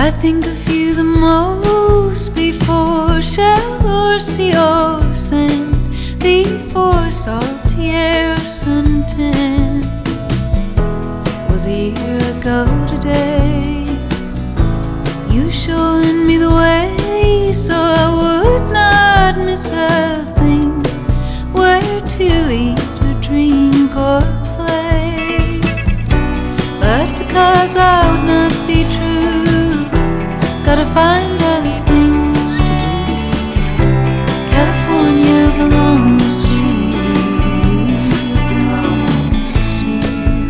I think of you the most before shell or sea or sand, before salty air or suntan. Was a year ago today, you showing me the way, so I would not miss a thing. Where to eat or drink or play, but because I would not be true, gotta find other things to do. California belongs to you, belongs to you.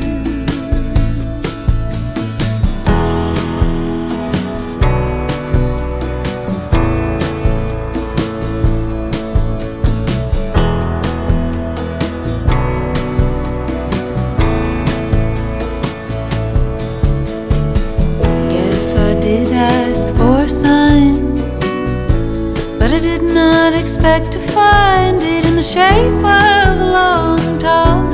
Guess I did ask for a sign, but I did not expect to find it in the shape of a long, tall